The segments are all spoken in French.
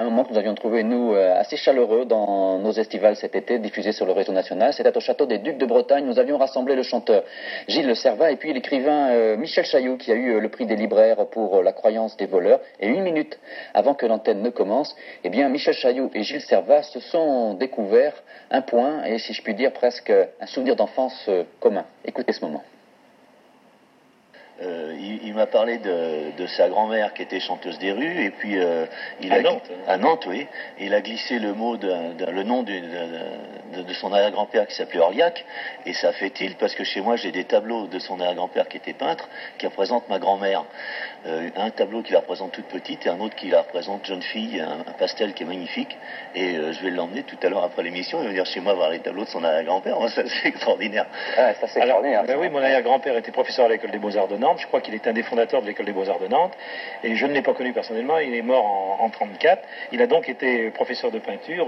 un moment que nous avions trouvé, nous, assez chaleureux dans nos estivales cet été, diffusés sur le réseau national. C'était au château des Ducs de Bretagne. Nous avions rassemblé le chanteur Gilles Servat et puis l'écrivain Michel Chailloux, qui a eu le prix des libraires pour La croyance des voleurs. Et 1 minute avant que l'antenne ne commence, eh bien, Michel Chailloux et Gilles Servat se sont découverts un point, et si je puis dire presque un souvenir d'enfance commun. Écoutez ce moment. Il m'a parlé de sa grand-mère qui était chanteuse des rues, et puis à Nantes, oui. Il a glissé le mot, le nom de son arrière-grand-père qui s'appelait Orliac, et ça fait tilt parce que chez moi j'ai des tableaux de son arrière-grand-père qui était peintre, qui représentent ma grand-mère. Un tableau qui la représente toute petite et un autre qui la représente jeune fille, un pastel qui est magnifique, et je vais l'emmener tout à l'heure après l'émission, il va venir chez moi voir les tableaux de son arrière-grand-père. Ça c'est extraordinaire. Ah, ça c'est extraordinaire. Ben oui, mon arrière-grand-père était professeur à l'école des Beaux-Arts de Nantes. Je crois qu'il est un des fondateurs de l'école des Beaux-Arts de Nantes, et je ne l'ai pas connu personnellement. Il est mort en 1934. Il a donc été professeur de peinture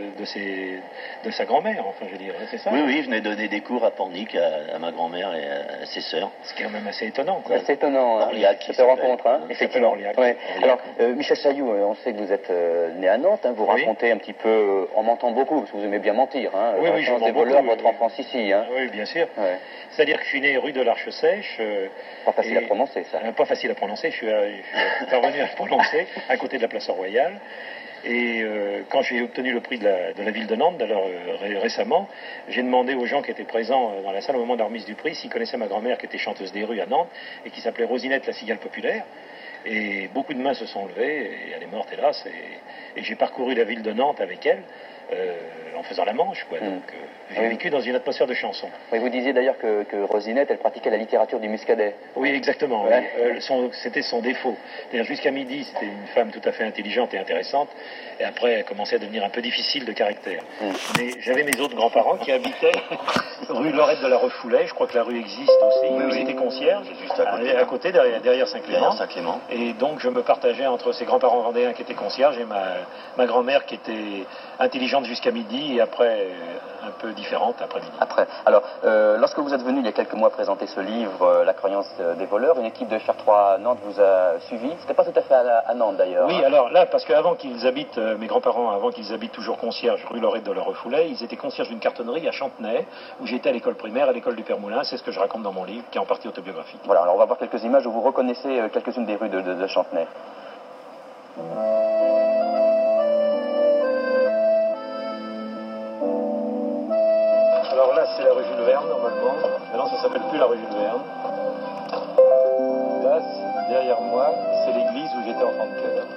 de sa grand-mère, enfin je veux dire, c'est ça? Oui, oui, je venais donner des cours à Pornic à ma grand-mère et à ses sœurs. Ce qui est quand même assez étonnant, quoi. C'est étonnant, Orliac, cette rencontre, hein, effectivement. Orliac. Ouais. Alors, Michel Chailloux, on sait que vous êtes né à Nantes, hein, vous racontez un petit peu, en mentant beaucoup, parce que vous aimez bien mentir, hein, oui, oui, je des voleurs, votre enfance ici. Hein. Oui, bien sûr. Ouais. C'est-à-dire que je suis né rue de l'Arche Sèche. Pas facile à prononcer, ça. Pas facile à prononcer, je suis parvenu à le prononcer, à côté de la place Royale. Et quand j'ai obtenu le prix de la ville de Nantes, d'ailleurs récemment, j'ai demandé aux gens qui étaient présents dans la salle au moment de la remise du prix s'ils connaissaient ma grand-mère qui était chanteuse des rues à Nantes et qui s'appelait Rosinette la cigale populaire. Et beaucoup de mains se sont levées, et elle est morte hélas, et j'ai parcouru la ville de Nantes avec elle, en faisant la Manche, quoi. Donc j'ai vécu dans une atmosphère de chanson. Oui, vous disiez d'ailleurs que Rosinette, elle pratiquait la littérature du muscadet. Oui, exactement. Ouais. Oui. C'était son défaut. C'est-à-dire jusqu'à midi, c'était une femme tout à fait intelligente et intéressante, et après, elle commençait à devenir un peu difficile de caractère. Mais j'avais mes autres grands-parents qui habitaient rue Lorette de la Refoulet, je crois que la rue existe aussi, ils étaient concierges, juste à côté, derrière Saint-Clément. Et donc je me partageais entre ces grands-parents vendéens qui étaient concierges et ma grand-mère qui était intelligente jusqu'à midi et après un peu différente après-midi. Alors, lorsque vous êtes venu il y a quelques mois présenter ce livre, La croyance des voleurs, une équipe de Cher3 à Nantes vous a suivi. C'était pas tout à fait à Nantes d'ailleurs. Oui, alors là, parce qu'avant qu'ils habitent, mes grands-parents, avant qu'ils habitent toujours concierge rue Lorette de la Refoulet, ils étaient concierges d'une cartonnerie à Chantenay, où j'étais à l'école primaire, à l'école du Père Moulin. C'est ce que je raconte dans mon livre, qui est en partie autobiographique. Voilà, alors on va voir quelques images où vous reconnaissez quelques-unes des rues de Chantenay. Alors là, c'est la rue Jules Verne, normalement. Maintenant, ça s'appelle plus la rue Jules Verne. Là, derrière moi, c'est l'église où j'étais enfant de chœur.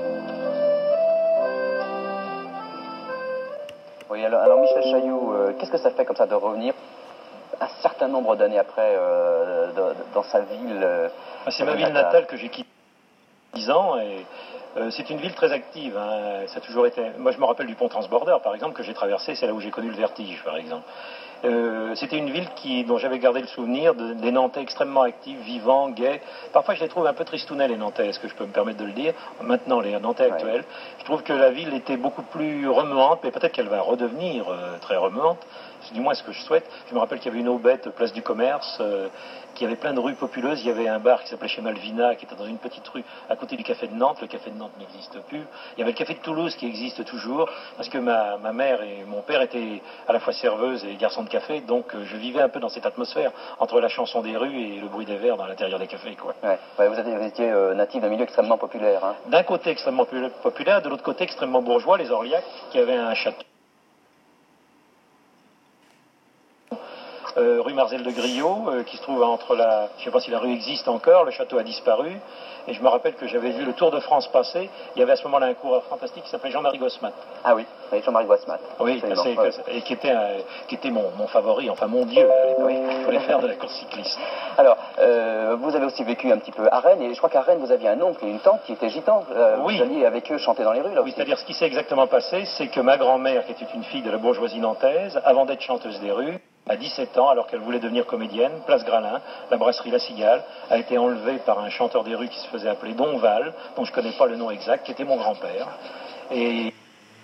Oui, alors Michel Chailloux, qu'est-ce que ça fait comme ça de revenir un certain nombre d'années après dans sa ville C'est ma ville natale que j'ai quittée il y a 10 ans et c'est une ville très active. Hein. Ça a toujours été. Moi, je me rappelle du pont Transborder, par exemple, que j'ai traversé. C'est là où j'ai connu le vertige, par exemple. C'était une ville dont j'avais gardé le souvenir des Nantais extrêmement actifs, vivants, gais. Parfois, je les trouve un peu tristounets, les Nantais, est-ce que je peux me permettre de le dire? Maintenant, les Nantais actuels. Je trouve que la ville était beaucoup plus remuante, mais peut-être qu'elle va redevenir très remuante. C'est du moins ce que je souhaite. Je me rappelle qu'il y avait une aubette, place du commerce, qu'il y avait plein de rues populeuses. Il y avait un bar qui s'appelait chez Malvina, qui était dans une petite rue à côté du café de Nantes. Le café de Nantes n'existe plus. Il y avait le café de Toulouse qui existe toujours, parce que ma mère et mon père étaient à la fois serveuses et garçons de café, donc je vivais un peu dans cette atmosphère entre la chanson des rues et le bruit des verres dans l'intérieur des cafés, quoi. Ouais, vous étiez natif d'un milieu extrêmement populaire. Hein. D'un côté extrêmement populaire, de l'autre côté extrêmement bourgeois, les Orliac, qui avaient un château. Rue Marcel de Griot, qui se trouve entre je ne sais pas si la rue existe encore, le château a disparu, et je me rappelle que j'avais vu le Tour de France passer, il y avait à ce moment-là un coureur fantastique qui s'appelait Jean-Marie Gosmat. Ah oui, Jean-Marie Gosmat. Oui, et qui était mon favori, enfin mon dieu à l'époque. Oui. Je voulais faire de la course cycliste. Alors, vous avez aussi vécu un petit peu à Rennes, et je crois qu'à Rennes, vous aviez un oncle et une tante qui étaient gitans. Oui. Vous alliez avec eux chanter dans les rues, là aussi. C'est-à-dire ce qui s'est exactement passé, c'est que ma grand-mère, qui était une fille de la bourgeoisie nantaise, avant d'être chanteuse des rues, à 17 ans, alors qu'elle voulait devenir comédienne, place Gralin, la brasserie La Cigale, a été enlevée par un chanteur des rues qui se faisait appeler Donval, dont je ne connais pas le nom exact, qui était mon grand-père. Et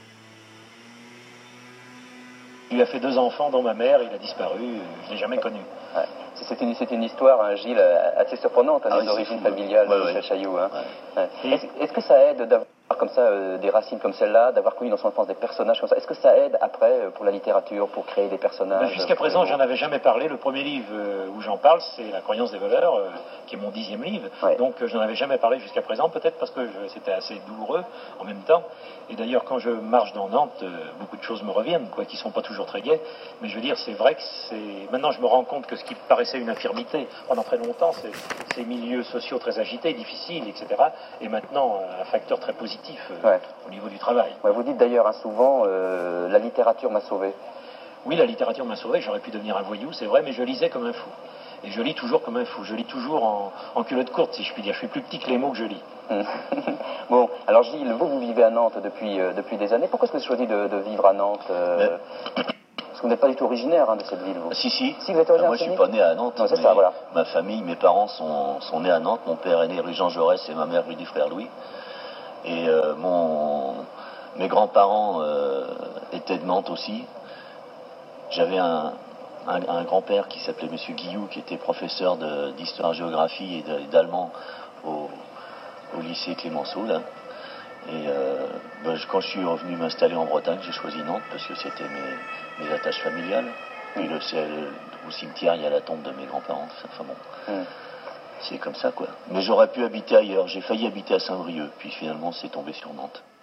il a fait 2 enfants, dont ma mère, il a disparu, je ne l'ai jamais connu. Ouais. C'est une histoire, hein, Gilles, assez surprenante, hein, des origines familiales de Michel Chailloux. Hein. Ouais. Est-ce que ça aide d'avoir comme ça des racines comme celle-là, d'avoir connu dans son enfance des personnages comme ça, est-ce que ça aide après pour la littérature, pour créer des personnages? Jusqu'à présent, j'en avais jamais parlé. Le premier livre où j'en parle, c'est La croyance des voleurs, qui est mon 10e livre. Ouais. Donc je n'en avais jamais parlé jusqu'à présent, peut-être parce que c'était assez douloureux en même temps. Et d'ailleurs, quand je marche dans Nantes, beaucoup de choses me reviennent, quoi, qui sont pas toujours très gaies. Mais je veux dire, c'est vrai que maintenant je me rends compte que ce qui paraissait une infirmité pendant très longtemps, ces milieux sociaux très agités, difficiles, etc., est maintenant un facteur très positif au niveau du travail. Ouais, vous dites d'ailleurs souvent, la littérature m'a sauvé. Oui, la littérature m'a sauvé, j'aurais pu devenir un voyou, c'est vrai, mais je lisais comme un fou. Et je lis toujours comme un fou, je lis toujours en culotte courte, si je puis dire. Je suis plus petit que les mots que je lis. Bon, alors Gilles, vous vivez à Nantes depuis des années. Pourquoi est-ce que vous avez choisi de vivre à Nantes Parce que vous n'êtes pas du tout originaire de cette ville, vous. Si. Si, vous êtes originaire. Moi, je suis pas né à Nantes. Non, c'est ça, voilà. Ma famille, mes parents sont nés à Nantes. Mon père est né rue Jean Jaurès et ma mère rue du Frère Louis. Et mes grands-parents étaient de Nantes aussi. J'avais un grand-père qui s'appelait Monsieur Guillou, qui était professeur d'histoire-géographie et d'allemand au lycée Clémenceau, là. Et quand je suis revenu m'installer en Bretagne, j'ai choisi Nantes parce que c'était mes attaches familiales. Puis au cimetière, il y a la tombe de mes grands-parents. Enfin bon, c'est comme ça, quoi. Mais j'aurais pu habiter ailleurs. J'ai failli habiter à Saint-Brieuc, puis finalement, c'est tombé sur Nantes.